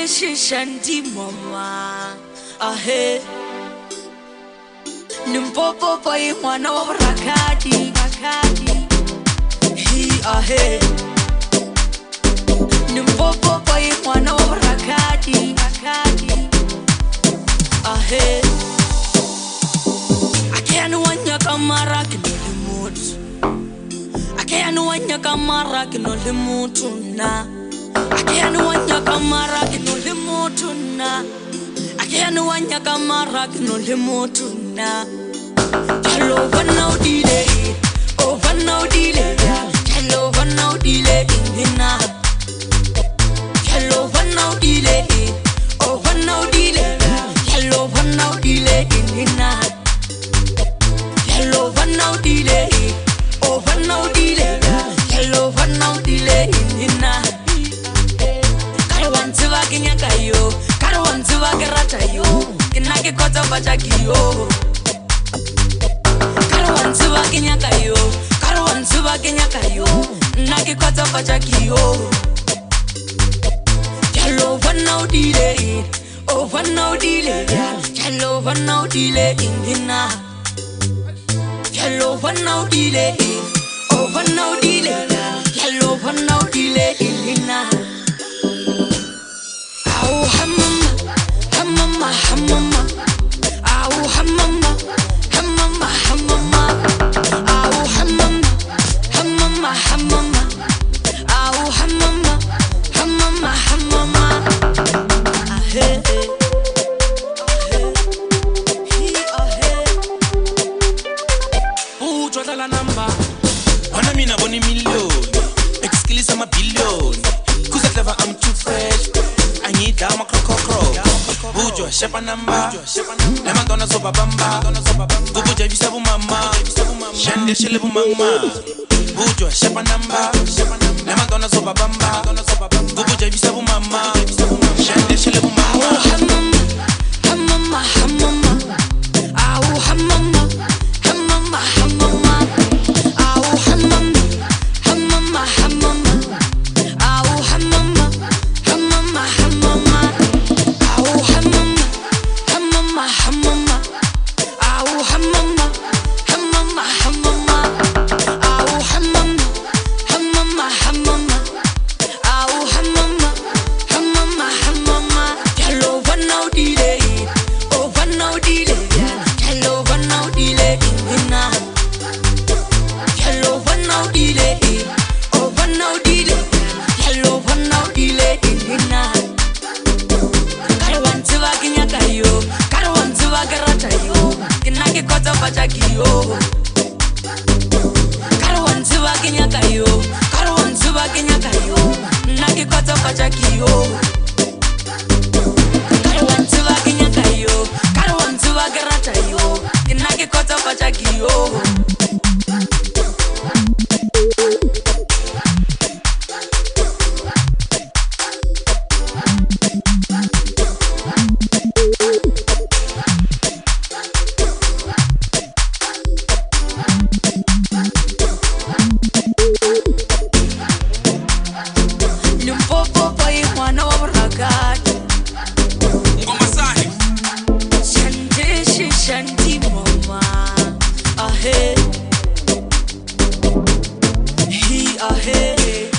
Shanti mama ahe Nimpopo boy mwana wa rakadi He ahe Nimpopo boy mwana wa rakadi Ahe Akenu wanya kamara kinole mutu Akenu wanya kamara kinole mutu na Akenu wanya kamara kinole mutu na Akenu wanya kamara kinole mutu na Hello vanau dile Oh vanau dile Hello vanau dile indina Hello vanau dile Oh vanau dile Hello vanau dile indina Hello vanau dile Oh vanau dile Hello vanau dile indina Kinyakayo, Karawanzuwa Garatayo, Kinaki Kota Bajakiyo. Karawanzuwa Kinyakayo, Karawanzuwa Kinyakayo, Naki Kota Bajakiyo. Hello, Vanau Dile, oh Vanau Dile, Hello, Vanau Dile, Indina. Hello, Vanau Dile, oh Vanau Dile, Hello, Vanau Dile, Indina. Oh hamama, hamama, hamama. Oh hamama, hamama, hamama. Oh hamama, hamama, hamama. Oh hamama, hamama, hamama. Ahe, ahe, Ujwa la namba, wana mina boni million. Excuse my billion. Cause I clever, I'm too fresh. I need down my crow. Bujo, shepa namba. Lema dona soba bamba. Gubu javi sabu mama. Shende shelebu mama. Bujo, shepa namba. Lema dona soba bamba. Gubu javi sabu mama. Shende shelebu mama. Hamama, hamama. Oh hamama, hamama, hamama. Oh hamama, hamama, hamama. Oh hamama, hamama, hamama. Oh hamama, hamama, hamama. Oh hamama, hamama, hamama. Oh hamama, hamama, hamama. Oh hamama, hamama, hamama. Hello, Vanau Dile, oh Vanau Dile, Hello, Vanau Dile, Indina. Hello, Vanau Dile, oh Vanau Dile, Hello, Vanau Dile, Indina. Karawanzuwa Kinyakayo, Karawanzuwa Garatayo, Kinaki Kota Bajakiyo. Karawanzuwa Kinyakayo, Karawanzuwa Kinyakayo, Naki Kota Bajakiyo. Karawanzuwa Kinyakayo, Karawanzuwa Garatayo, Kinaki Kota Bajakiyo. Nimpopo boy mwana wa rakadi Ngoma sahi. Shanti mama ahe He ahe